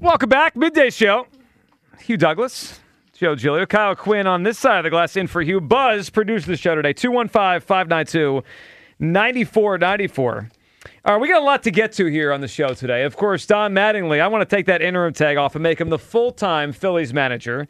Welcome back. Midday Show. Hugh Douglas, Joe Giglio, Kyle Quinn on this side of the glass in for Hugh. Buzz produced the show today. 215-592-9494. All right, we got a lot to get to here on the show today. Of course, Don Mattingly, I want to take that interim tag off and make him the full-time Phillies manager.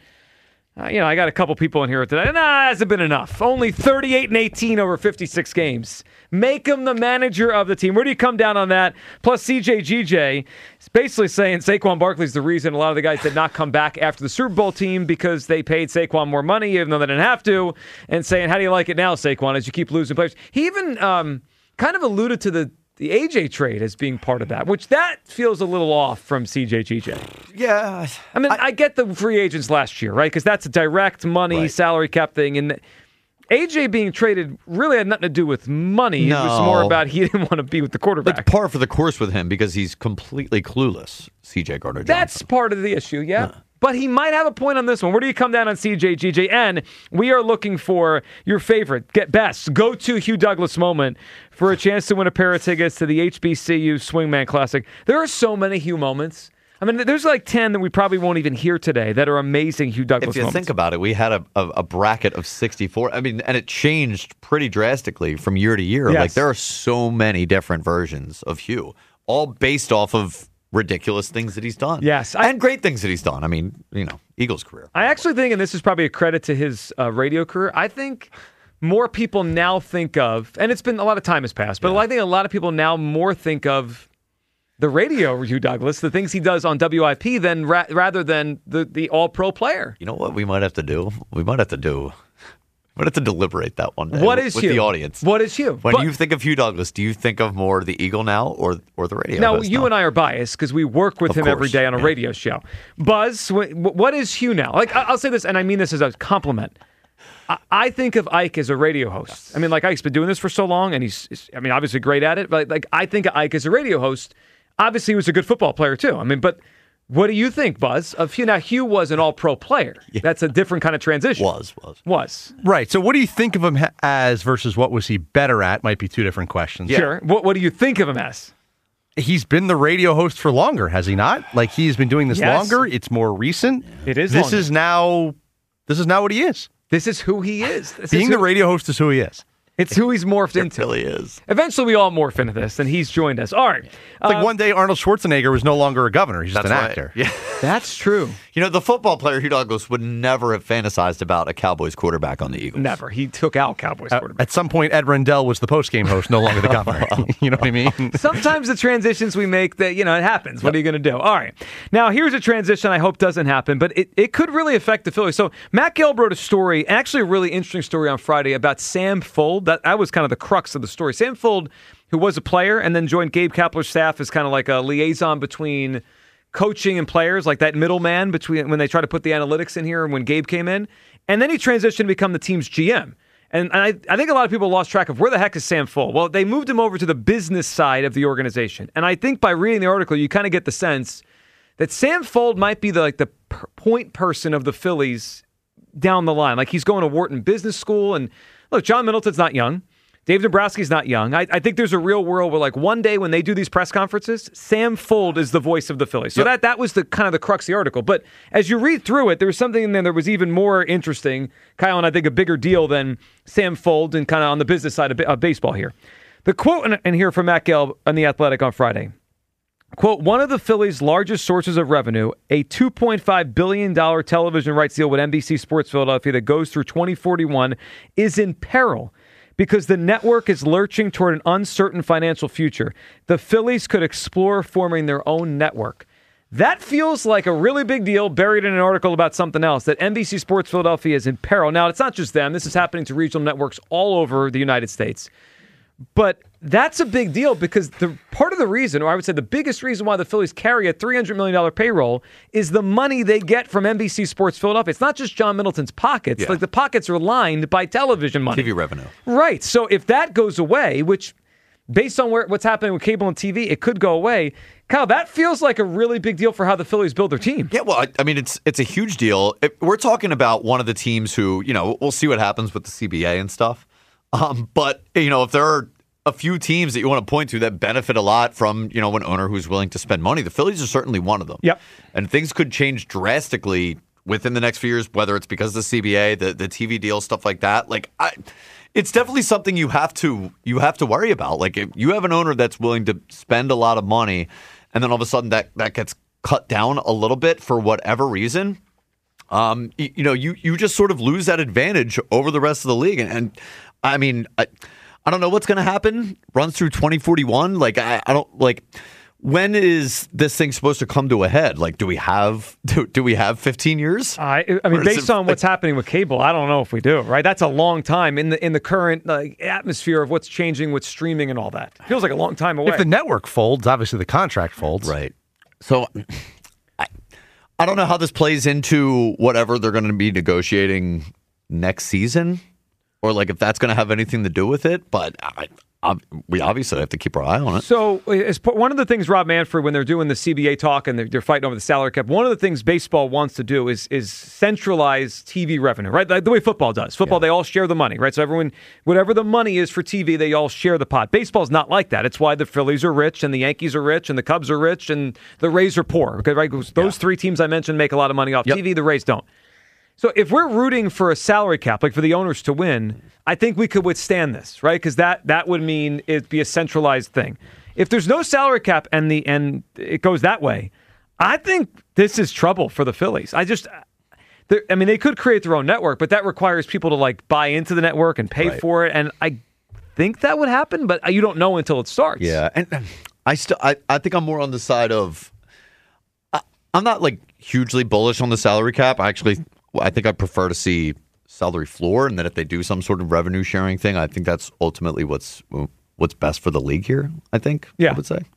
I got a couple people in here today. Hasn't been enough. Only 38-18 over 56 games. Make him the manager of the team. Where do you come down on that? Plus, CJ GJ is basically saying Saquon Barkley's the reason a lot of the guys did not come back after the Super Bowl team because they paid Saquon more money, even though they didn't have to, and saying, how do you like it now, Saquon, as you keep losing players? He even kind of alluded to the AJ trade as being part of that, which that feels a little off from CJ GJ. Yeah. I mean, I get the free agents last year, right? Because that's a direct money, salary cap thing. And AJ being traded really had nothing to do with money. No. It was more about he didn't want to be with the quarterback. It's par for the course with him because he's completely clueless, CJ Gardner-Johnson. That's part of the issue, yeah. But he might have a point on this one. Where do you come down on CJ GJ? And we are looking for your favorite, go-to Hugh Douglas moment for a chance to win a pair of tickets to the HBCU Swingman Classic. There are so many Hugh moments. I mean, there's like 10 that we probably won't even hear today that are amazing Hugh Douglas moments. If you think about it, we had a bracket of 64. I mean, and it changed pretty drastically from year to year. Yes. Like, there are so many different versions of Hugh, all based off of ridiculous things that he's done. Yes. And great things that he's done. I mean, Eagles career. I actually think, and this is probably a credit to his radio career, I think more people now think of, and it's been a lot of time has passed, but I think a lot of people now more think of the radio Hugh Douglas, the things he does on WIP, than rather than the all-pro player. You know what we might have to do? We might have to deliberate that one day with Hugh? The audience. What is Hugh? When you think of Hugh Douglas, do you think of more the Eagle now or the radio? Now, you and I are biased because we work with him every day on a radio show. Buzz, what is Hugh now? Like, I'll say this, and I mean this as a compliment. I think of Ike as a radio host. Yes. I mean, like, Ike's been doing this for so long, and he's obviously great at it. But I think of Ike as a radio host. Obviously, he was a good football player too. I mean, but what do you think, Buzz, of Hugh? Now, Hugh was an all-pro player. Yeah. That's a different kind of transition. Was. Right. So what do you think of him as versus what was he better at might be two different questions. Yeah. Sure. What do you think of him as? He's been the radio host for longer, has he not? Like, he's been doing this longer. It's more recent. Yeah. It is This longer. is now what he is. This is who he is. Being the radio host is who he is. It's who he's morphed into. It really is. Eventually, we all morph into this, and he's joined us. All right. Like one day, Arnold Schwarzenegger was no longer a governor. He's just an actor. Yeah. That's true. The football player Hugh Douglas would never have fantasized about a Cowboys quarterback on the Eagles. Never. He took out Cowboys quarterback. At some point, Ed Rendell was the postgame host, no longer the governor. You know what I mean? Sometimes the transitions we make, that it happens. What are you going to do? All right. Now, here's a transition I hope doesn't happen, but it could really affect the Phillies. So, Matt Gelb wrote a story, actually a really interesting story on Friday about Sam Fuld. That was kind of the crux of the story. Sam Fuld, who was a player and then joined Gabe Kapler's staff as kind of like a liaison between coaching and players, like that middleman between when they try to put the analytics in here and when Gabe came in. And then he transitioned to become the team's GM. And I think a lot of people lost track of where the heck is Sam Fuld. Well, they moved him over to the business side of the organization. And I think by reading the article, you kind of get the sense that Sam Fuld might be the point person of the Phillies down the line. Like, he's going to Wharton Business School. And look, John Middleton's not young. Dave Dombrowski's not young. I think there's a real world where, like, one day when they do these press conferences, Sam Fuld is the voice of the Phillies. So that was the kind of the crux of the article. But as you read through it, there was something in there that was even more interesting, Kyle, and I think a bigger deal than Sam Fuld and kind of on the business side of baseball here. The quote in here from Matt Gelb on The Athletic on Friday. Quote, one of the Phillies' largest sources of revenue, a $2.5 billion television rights deal with NBC Sports Philadelphia that goes through 2041, is in peril because the network is lurching toward an uncertain financial future. The Phillies could explore forming their own network. That feels like a really big deal buried in an article about something else, that NBC Sports Philadelphia is in peril. Now, it's not just them. This is happening to regional networks all over the United States. But that's a big deal because the part of the reason, or I would say the biggest reason why the Phillies carry a $300 million payroll is the money they get from NBC Sports Philadelphia. It's not just John Middleton's pockets. Yeah. Like, the pockets are lined by television money. TV revenue. Right. So if that goes away, which based on what's happening with cable and TV, it could go away. Kyle, that feels like a really big deal for how the Phillies build their team. Yeah, well, I mean, it's a huge deal. We're talking about one of the teams who, we'll see what happens with the CBA and stuff. But, if there are a few teams that you want to point to that benefit a lot from, an owner who's willing to spend money. The Phillies are certainly one of them. Yep. And things could change drastically within the next few years, whether it's because of the CBA, the TV deal, stuff like that. It's definitely something you have to worry about. Like, if you have an owner that's willing to spend a lot of money, and then all of a sudden that gets cut down a little bit for whatever reason, you just sort of lose that advantage over the rest of the league. And I mean, I don't know what's going to happen. Runs through 2041. I don't like. When is this thing supposed to come to a head? Like, do we have 15 years? I mean, based on what's happening with cable, I don't know if we do. Right, that's a long time in the current atmosphere of what's changing with streaming and all that. It feels like a long time away. If the network folds, obviously the contract folds. Right. So I don't know how this plays into whatever they're going to be negotiating next season, or like if that's going to have anything to do with it. But we obviously have to keep our eye on it. So one of the things Rob Manfred, when they're doing the CBA talk and they're fighting over the salary cap, one of the things baseball wants to do is centralize TV revenue, right? Like the way football does. Football, They all share the money, right? So everyone, whatever the money is for TV, they all share the pot. Baseball's not like that. It's why the Phillies are rich and the Yankees are rich and the Cubs are rich and the Rays are poor. Okay, right? Those three teams I mentioned make a lot of money off TV. The Rays don't. So if we're rooting for a salary cap, like for the owners to win, I think we could withstand this, right? Because that would mean it'd be a centralized thing. If there's no salary cap and it goes that way, I think this is trouble for the Phillies. They could create their own network, but that requires people to buy into the network and pay for it. And I think that would happen, but you don't know until it starts. Yeah, and I think I'm more on the side of I'm not hugely bullish on the salary cap. I think I prefer to see salary floor, and that if they do some sort of revenue sharing thing, I think that's ultimately what's best for the league here. I think. I would say.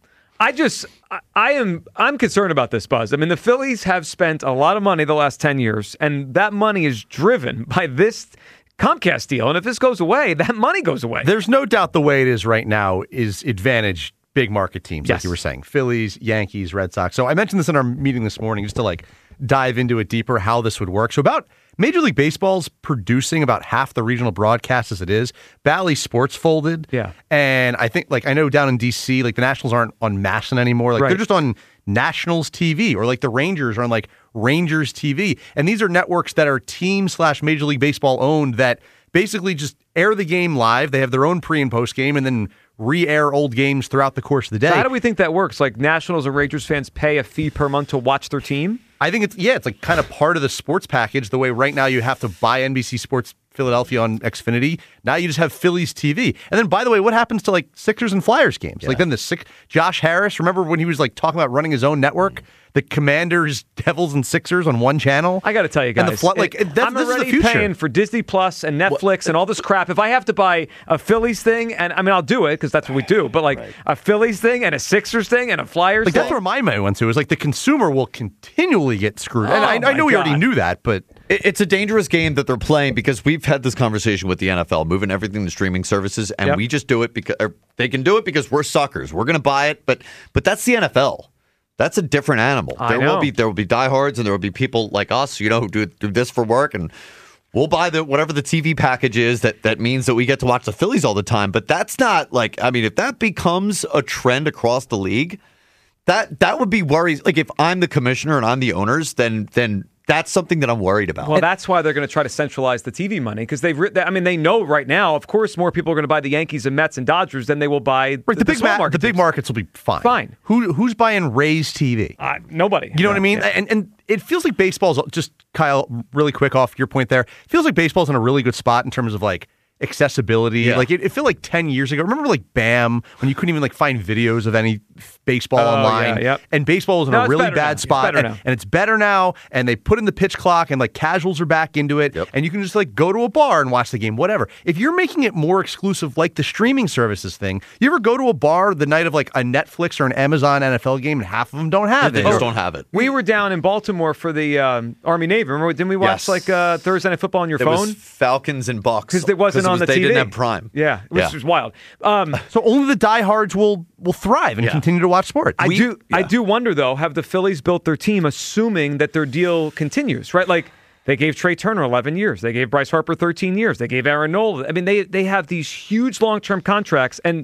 I'm concerned about this, Buzz. I mean, the Phillies have spent a lot of money the last 10 years, and that money is driven by this Comcast deal. And if this goes away, that money goes away. There's no doubt the way it is right now is advantage big market teams, like you were saying. Phillies, Yankees, Red Sox. So I mentioned this in our meeting this morning just to dive into it deeper, how this would work. So about Major League Baseball's producing about half the regional broadcasts as it is. Bally Sports folded. Yeah. And I think, I know down in D.C., the Nationals aren't on MASN anymore. They're just on Nationals TV, or the Rangers are on Rangers TV. And these are networks that are team/Major League Baseball owned that basically just air the game live. They have their own pre and post game and then re-air old games throughout the course of the day. So how do we think that works? Nationals and Rangers fans pay a fee per month to watch their team? I think it's kind of part of the sports package, the way right now you have to buy NBC Sports Philadelphia on Xfinity. Now you just have Phillies TV. And then, by the way, what happens to Sixers and Flyers games? Yeah. Then Josh Harris, remember when he was talking about running his own network? The Commanders, Devils, and Sixers on one channel. I got to tell you guys, I'm already paying for Disney Plus and Netflix and all this crap. If I have to buy a Phillies thing, and I'll do it because that's what we do. But a Phillies thing and a Sixers thing and a Flyers thing, that's where my mind went to. Is the consumer will continually get screwed. And I know we already knew that, but it's a dangerous game that they're playing because we've had this conversation with the NFL, moving everything to streaming services, and we just do it because they can do it because we're suckers. We're going to buy it, but that's the NFL. That's a different animal. There will be diehards, and there will be people like us, who do this for work, and we'll buy whatever the TV package is that means that we get to watch the Phillies all the time. But that's not if that becomes a trend across the league, that would be worries. If I'm the commissioner and I'm the owners, then that's something that I'm worried about. Well, that's why they're going to try to centralize the TV money because they know right now, of course, more people are going to buy the Yankees and Mets and Dodgers than they will buy the big market. The big markets will be fine. Fine. Who's buying Rays TV? Nobody. You know what I mean? Yeah. And it feels like baseball's just, Kyle, really quick off your point there. It feels like baseball's in a really good spot in terms of accessibility. Yeah. It felt 10 years ago. Remember BAM when you couldn't even find videos of any baseball online? Yeah, yep. And baseball was in a really bad spot. And it's better now. And they put in the pitch clock and casuals are back into it. Yep. And you can just go to a bar and watch the game, whatever. If you're making it more exclusive like the streaming services thing, you ever go to a bar the night of a Netflix or an Amazon NFL game and half of them don't have it? They just don't have it. We were down in Baltimore for the Army-Navy. Remember, didn't we watch Thursday Night Football on your phone? Was Falcons and Bucks. Because it wasn't on the TV. They didn't have Prime. Yeah, which was wild. So only the diehards will thrive and continue to watch sports. I do wonder, though, have the Phillies built their team assuming that their deal continues, right? They gave Trey Turner 11 years. They gave Bryce Harper 13 years. They gave Aaron Nola. I mean, they have these huge long-term contracts, and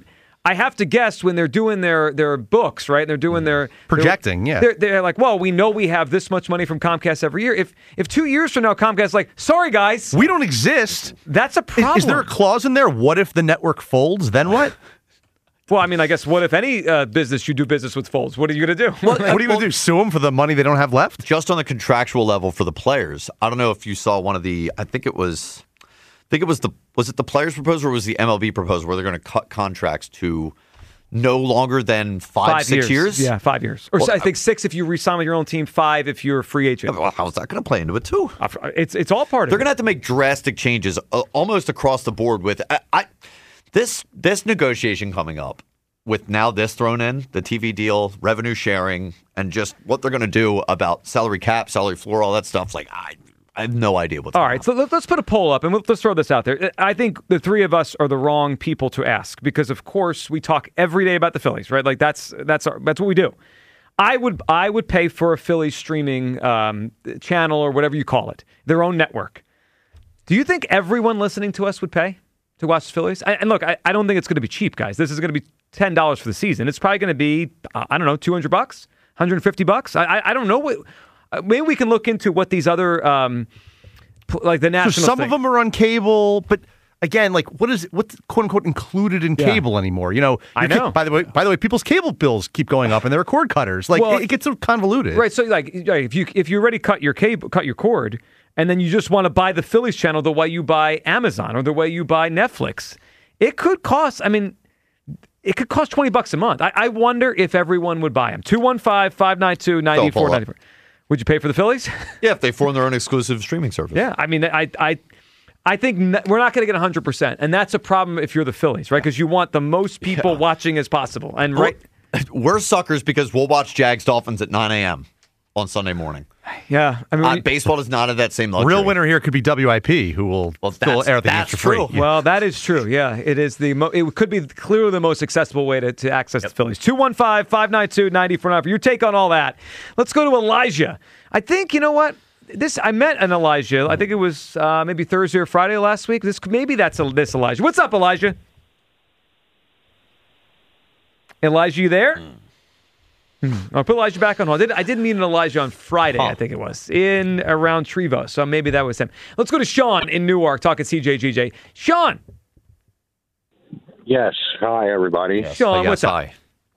I have to guess when they're doing their books, right? They're doing their projecting. They're like, well, we know we have this much money from Comcast every year. If 2 years from now Comcast's like, sorry guys, we don't exist. That's a problem. Is there a clause in there? What if the network folds? Then what? Well, I mean, I guess what if any business you do business with folds? What are you going to do? What are you going to do? Sue them for the money they don't have left? Just on the contractual level for the players. I don't know if you saw one of the. I think it was the players' proposal or was the MLB proposal where they're going to cut contracts to no longer than 6 years? Yeah, 5 years. Or I think 6 if you re-sign with your own team, 5 if you're a free agent. Well, how's that going to play into it too? It's all part of it. They're going to have to make drastic changes almost across the board with this negotiation coming up with now this thrown in, the TV deal, revenue sharing, and just what they're going to do about salary cap, salary floor, all that stuff. Like, I have no idea what's going on. All right, so let's put a poll up, and let's throw this out there. I think the three of us are the wrong people to ask because, of course, we talk every day about the Phillies, right? Like that's what we do. I would pay for a Phillies streaming channel or whatever you call it, their own network. Do you think everyone listening to us would pay to watch the Phillies? And look, I don't think it's going to be cheap, guys. This is going to be $10 for the season. It's probably going to be, I don't know, $200, $150. I don't know what. Maybe we can look into what these other, like the national. So some of them are on cable, but again, like what's quote unquote included in cable anymore? You know, I know. By the way, people's cable bills keep going up, and they're cord cutters. Like it gets so convoluted, right? So like, if you already cut your cord, and then you just want to buy the Phillies channel the way you buy Amazon or the way you buy Netflix, it could cost. I mean. It could cost $20 a month. I wonder if everyone would buy them. 215-592-9494. Would you pay for the Phillies? Yeah, if they form their own exclusive streaming service. Yeah, I mean, I think we're not going to get 100%, and that's a problem if you're the Phillies, right? Because you want the most people watching as possible. And we're suckers because we'll watch Jags Dolphins at 9 a.m. on Sunday morning. Yeah, I mean, baseball does not have that same luxury. Real winner here could be WIP, who will still air the games for free. True. Yeah. Well, that is true. Yeah, it is it could be clearly the most accessible way to access the Phillies. 215-592-9494. Your take on all that. Let's go to Elijah. I think you know what. I met an Elijah. I think it was maybe Thursday or Friday last week. This Elijah. What's up, Elijah? Elijah, you there? I'll put Elijah back on hold. I did meet an Elijah on Friday, I think it was, in around Trevo. So maybe that was him. Let's go to Sean in Newark talking CJGJ. Sean. Yes. Hi, everybody. Yes. Sean, what's up? Hi.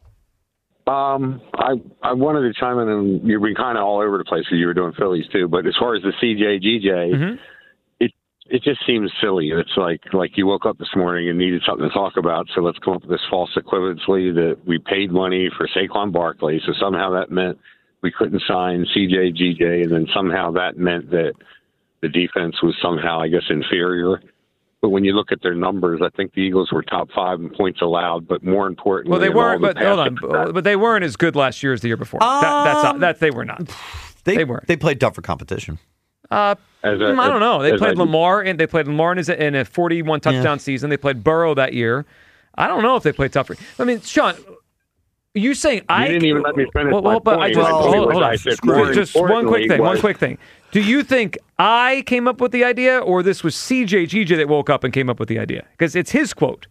I wanted to chime in, and you've been kind of all over the place because you were doing Phillies too. But as far as the CJGJ, it just seems silly. It's like you woke up this morning and needed something to talk about, so let's come up with this false equivalency that we paid money for Saquon Barkley, so somehow that meant we couldn't sign CJGJ, and then somehow that meant that the defense was somehow, I guess, inferior. But when you look at their numbers, I think the Eagles were top 5 in points allowed, but more importantly, well, they weren't. But hold on, but they weren't as good last year as the year before. That's they were not. They weren't. They played tougher competition. I don't know. They played Lamar, and they played Lamar in a 41 touchdown season. They played Burrow that year. I don't know if they played tougher. I mean, Sean, you saying you didn't even let me finish my but point. Hold on. Just one quick thing. Do you think I came up with the idea, or this was CJGJ that woke up and came up with the idea? Because it's his quote.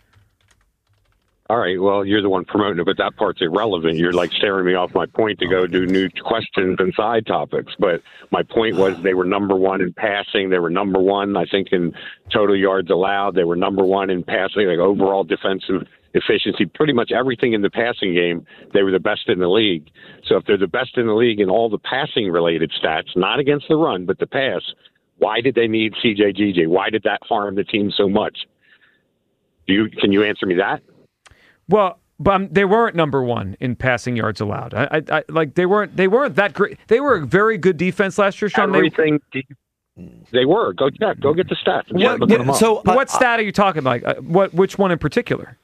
All right, well, you're the one promoting it, but that part's irrelevant. You're like staring me off my point to go do new questions and side topics. But my point was they were number one in passing. They were number one, I think, in total yards allowed. They were number one in passing, like overall defensive efficiency. Pretty much everything in the passing game, they were the best in the league. So if they're the best in the league in all the passing-related stats, not against the run, but the pass, why did they need CJGJ? Why did that harm the team so much? Can you answer me that? Well, but they weren't number one in passing yards allowed. I like they weren't that great. They were a very good defense last year, Sean. They were. Go check. Go get the stats. What stat are you talking about? Which one in particular?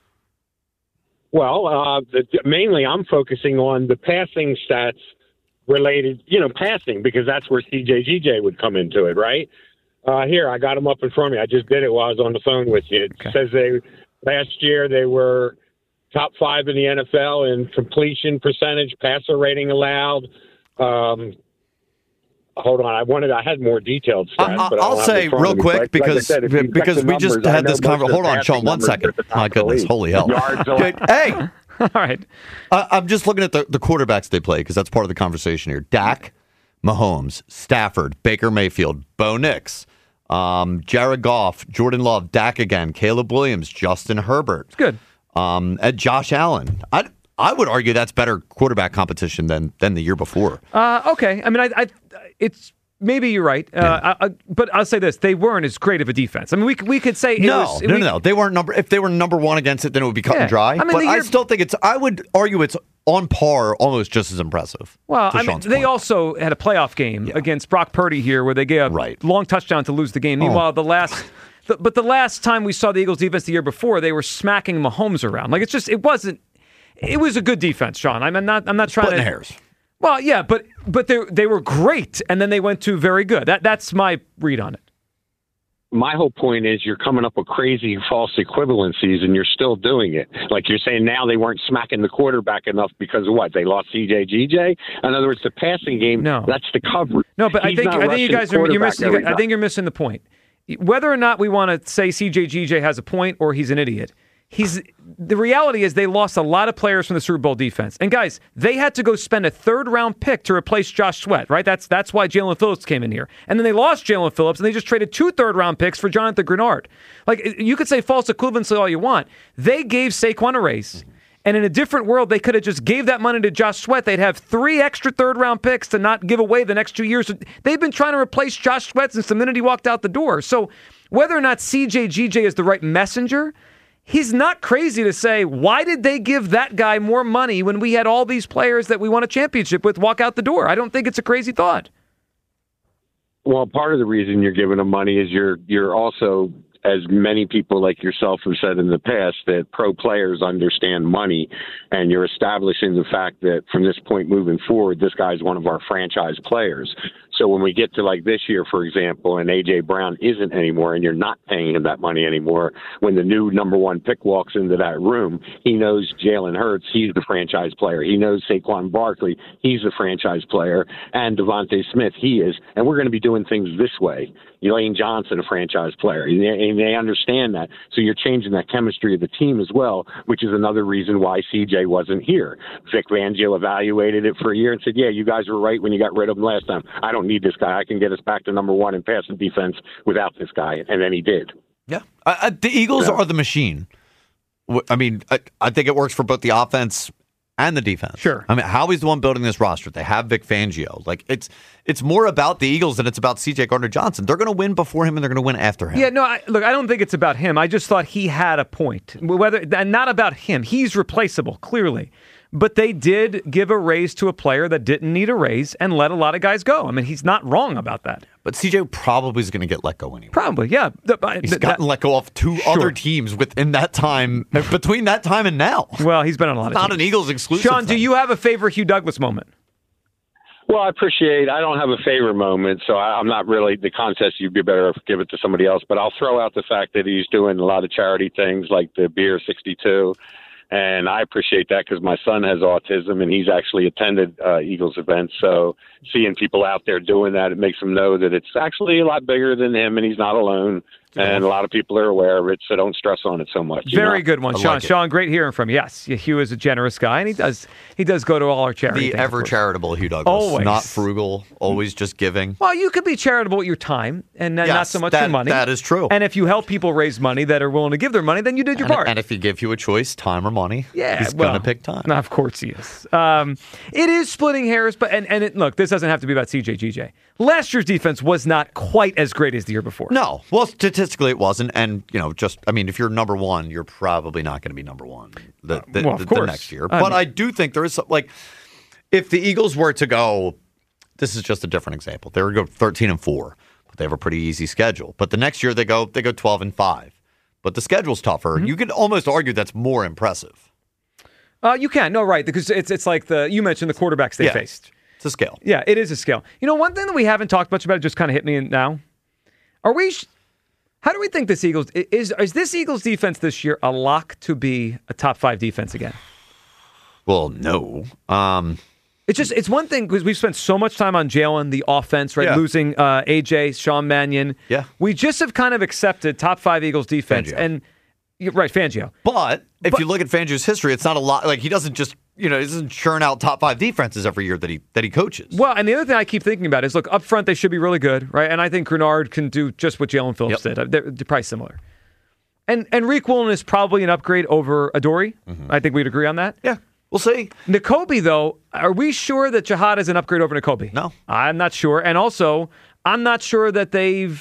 Well, mainly I'm focusing on the passing stats related, passing, because that's where CJGJ would come into it, right? Here, I got them up in front of me. I just did it while I was on the phone with you. It says last year they were top 5 in the NFL in completion percentage, passer rating allowed, Hold on, I had more detailed stats, but I'll say real quick because we just had this conversation. Hold on, Sean, 1 second. My goodness, holy hell! Hey, all right. I'm just looking at the quarterbacks they play because that's part of the conversation here. Dak, Mahomes, Stafford, Baker Mayfield, Bo Nix, Jared Goff, Jordan Love, Dak again, Caleb Williams, Justin Herbert. It's good. And Josh Allen. I would argue that's better quarterback competition than the year before. Okay. I mean, it's maybe you're right. But I'll say this: they weren't as great of a defense. I mean, we could say no. They weren't if they were number one against it, then it would be cut and dry. I mean, but I still think I would argue it's on par, almost just as impressive. Well, I mean, they also had a playoff game against Brock Purdy here, where they gave a long touchdown to lose the game. Meanwhile, the last time we saw the Eagles defense the year before, they were smacking Mahomes around. Like it was a good defense, Sean. I'm not trying Splitting to hairs. Well, yeah, but they were great, and then they went to very good. That's my read on it. My whole point is you're coming up with crazy false equivalencies, and you're still doing it. Like you're saying now they weren't smacking the quarterback enough because of what? They lost CJ. In other words, the passing game. No, that's the coverage. No, but I think you guys you're missing. I think you're missing the point. Whether or not we want to say CJ has a point or he's an idiot. The reality is they lost a lot of players from the Super Bowl defense. And guys, they had to go spend a 3rd-round pick to replace Josh Sweat, right? That's why Jalen Phillips came in here. And then they lost Jalen Phillips, and they just traded 2 3rd-round picks for Jonathan Grenard. Like, you could say false equivalency all you want. They gave Saquon a raise. And in a different world, they could have just gave that money to Josh Sweat. They'd have 3 extra 3rd-round picks to not give away the next 2 years. They've been trying to replace Josh Sweat since the minute he walked out the door. So whether or not CJ is the right messenger, he's not crazy to say, why did they give that guy more money when we had all these players that we won a championship with walk out the door? I don't think it's a crazy thought. Well, part of the reason you're giving them money is you're also, as many people like yourself have said in the past, that pro players understand money, and you're establishing the fact that from this point moving forward, this guy's one of our franchise players. So when we get to like this year, for example, and A.J. Brown isn't anymore and you're not paying him that money anymore, when the new number 1 pick walks into that room, he knows Jalen Hurts, he's the franchise player. He knows Saquon Barkley, he's the franchise player. And Devontae Smith, he is. And we're going to be doing things this way. Lane Johnson, a franchise player. And they understand that. So you're changing that chemistry of the team as well, which is another reason why CJ wasn't here. Vic Fangio evaluated it for a year and said, yeah, you guys were right when you got rid of him last time. I don't need this guy. I can get us back to number 1 in passing defense without this guy. And then he did. Yeah. The Eagles are the machine. I mean, I think it works for both the offense and the defense. Sure. I mean, Howie's the one building this roster. They have Vic Fangio. Like, it's more about the Eagles than it's about C.J. Gardner-Johnson. They're going to win before him, and they're going to win after him. Yeah, no, I don't think it's about him. I just thought he had a point. Not about him. He's replaceable, clearly. But they did give a raise to a player that didn't need a raise and let a lot of guys go. I mean, he's not wrong about that. But CJ probably is going to get let go anyway. Probably, yeah. He's gotten let go off 2 other teams within that time, between that time and now. Well, he's been on a lot of teams. Not an Eagles exclusive. Sean, do you have a favorite Hugh Douglas moment? Well, I don't have a favorite moment, so I'm not really the contest. You'd be better if give it to somebody else. But I'll throw out the fact that he's doing a lot of charity things like the Beer 62. And I appreciate that because my son has autism and he's actually attended Eagles events. So seeing people out there doing that, it makes him know that it's actually a lot bigger than him and he's not alone. And a lot of people are aware of it, so don't stress on it so much. Very good one, Sean. Sean, great hearing from you. Yes, Hugh is a generous guy, and he does go to all our charity. The ever charitable Hugh Douglas. Always. Not frugal, always just giving. Well, you could be charitable with your time and not so much your money. That is true. And if you help people raise money that are willing to give their money, then you did your part. And if he gives you a choice, time or money, he's going to pick time. Of course he is. It is splitting hairs, but look, this doesn't have to be about CJ. Last year's defense was not quite as great as the year before. No. Well, statistically it wasn't. And, if you're number 1, you're probably not going to be number 1 the next year. But I do think there is, if the Eagles were to go, this is just a different example. They would go 13-4, but they have a pretty easy schedule. But the next year they go 12-5. But the schedule's tougher. Mm-hmm. You could almost argue that's more impressive. You can. No, right. Because it's like you mentioned the quarterbacks they faced. It's a scale. Yeah, it is a scale. One thing that we haven't talked much about, it just kind of hit me now. How do we think this Eagles is this Eagles defense this year a lock to be a top 5 defense again? Well, no. It's one thing because we've spent so much time on Jalen, the offense, right? Yeah. Losing AJ, Sean Mannion. Yeah. We just have kind of accepted top 5 Eagles defense. Fangio. And right, Fangio. But if you look at Fangio's history, it's not a lot. Like, he doesn't just, he doesn't churn out top 5 defenses every year that he coaches. Well, and the other thing I keep thinking about is, look, up front, they should be really good, right? And I think Grenard can do just what Jalen Phillips did. They're probably similar. And Rick Woolen is probably an upgrade over Adoree. Mm-hmm. I think we'd agree on that. Yeah. We'll see. Nakobe, though, are we sure that Jihad is an upgrade over Nakobe? No. I'm not sure. And also, I'm not sure that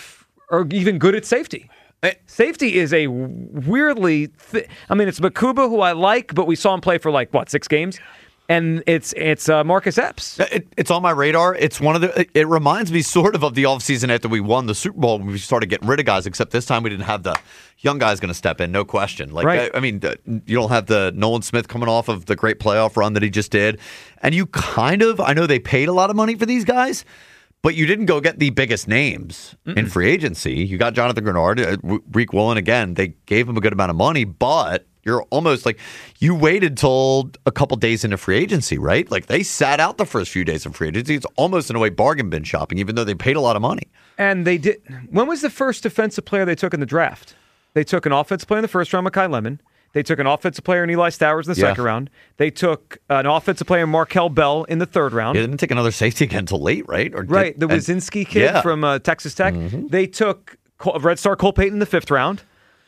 are even good at safety. Safety is a weirdly... it's Makuba, who I like, but we saw him play for 6 games. And it's Marcus Epps. It's on my radar. It's one of the. It reminds me sort of the offseason after we won the Super Bowl when we started getting rid of guys. Except this time we didn't have the young guys going to step in, no question. Right. You don't have the Nolan Smith coming off of the great playoff run that he just did, and you I know they paid a lot of money for these guys, but you didn't go get the biggest names in free agency. You got Jonathan Grenard, Rick Woolen again. They gave him a good amount of money, but. You're almost you waited till a couple days into free agency, right? Like, they sat out the first few days of free agency. It's almost in a way bargain bin shopping, even though they paid a lot of money. And they did. When was the first defensive player they took in the draft? They took an offensive player in the first round, Mekhi Lemon. They took an offensive player in Eli Stowers in the second round. They took an offensive player, Markel Bell, in the third round. They didn't take another safety again until late, right? The Wazinski kid from Texas Tech. Mm-hmm. They took Red Star Cole Payton in the 5th round.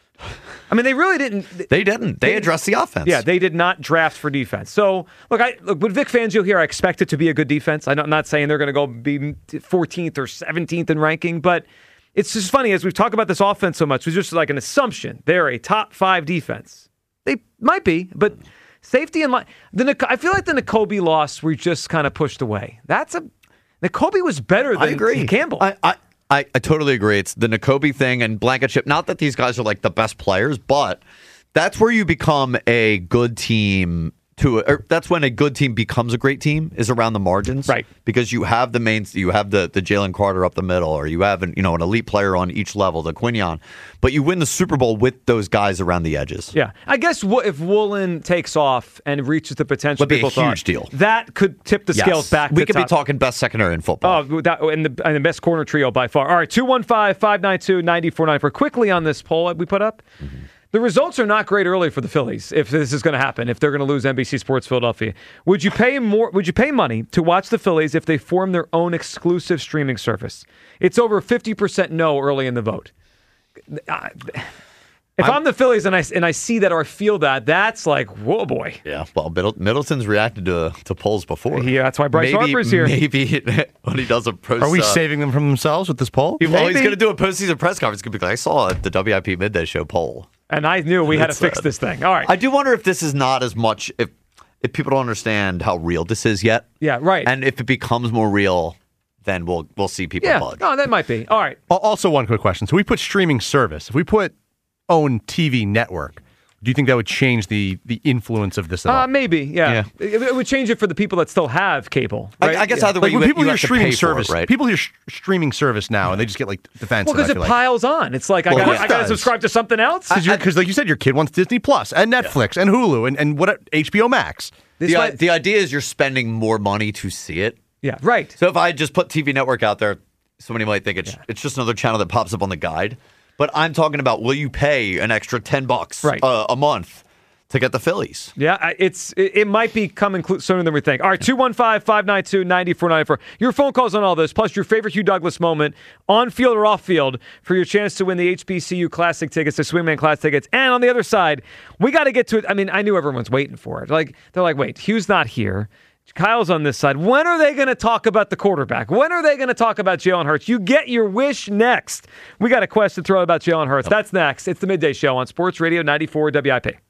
They really didn't. They didn't. They addressed the offense. Yeah, they did not draft for defense. So, look, with Vic Fangio here, I expect it to be a good defense. I'm not saying they're going to go be 14th or 17th in ranking, but it's just funny as we've talked about this offense so much. It's just like an assumption they're a top 5 defense. They might be, but safety and line. I feel like the Nakobe loss we just kind of pushed away. Nakobe was better than Campbell. I totally agree. It's the Nakobe thing and Blankenship. Not that these guys are the best players, but that's where you become a good team. That's when a good team becomes a great team, is around the margins, right? Because you have the mains, you have the Jalen Carter up the middle, or you have an elite player on each level, the Quinion. But you win the Super Bowl with those guys around the edges. Yeah, I guess if Woolen takes off and reaches the potential, would be a huge deal. That could tip the scales back. We could be talking best secondary in football. Oh, and the best corner trio by far. All right, 215-592-9494. Quickly on this poll we put up. Mm-hmm. The results are not great early for the Phillies if this is going to happen, if they're going to lose NBC Sports Philadelphia. Would you pay money to watch the Phillies if they form their own exclusive streaming service? It's over 50% no early in the vote. If I'm the Phillies and I see that or I feel that's like, whoa, boy. Yeah, well, Middleton's reacted to polls before. Yeah, that's why Bryce Harper's here. Maybe when he does a post. Are we saving them from themselves with this poll? Well, he's going to do a postseason press conference. He's going to be like, I saw the WIP Midday Show poll. And I knew we had to fix this thing. All right. I do wonder if this is not as much, if people don't understand how real this is yet. Yeah, right. And if it becomes more real, then we'll see people budge. No, that might be. All right. Also, one quick question. So we put streaming service. If we put own TV network, do you think that would change the influence of this at all? Maybe, yeah. It would change it for the people that still have cable. Right? I guess either way, when people hear streaming service, right? People hear streaming service now, and they just get defensive. Well, because it piles on. It's like I got to subscribe to something else. Because, like you said, your kid wants Disney Plus and Netflix and Hulu and what HBO Max. The idea is you're spending more money to see it. Yeah, right. So if I just put TV Network out there, somebody might think it's just another channel that pops up on the guide. But I'm talking about, will you pay an extra $10 a month to get the Phillies? Yeah, it might be coming sooner than we think. All right, 215-592-9494. Your phone calls on all this, plus your favorite Hugh Douglas moment, on field or off field, for your chance to win the HBCU Classic tickets, the Swingman Class tickets. And on the other side, we got to get to it. I mean, I knew everyone's waiting for it. They're like, wait, Hugh's not here. Kyle's on this side. When are they going to talk about the quarterback? When are they going to talk about Jalen Hurts? You get your wish next. We got a question to throw about Jalen Hurts. That's next. It's the Midday Show on Sports Radio 94 WIP.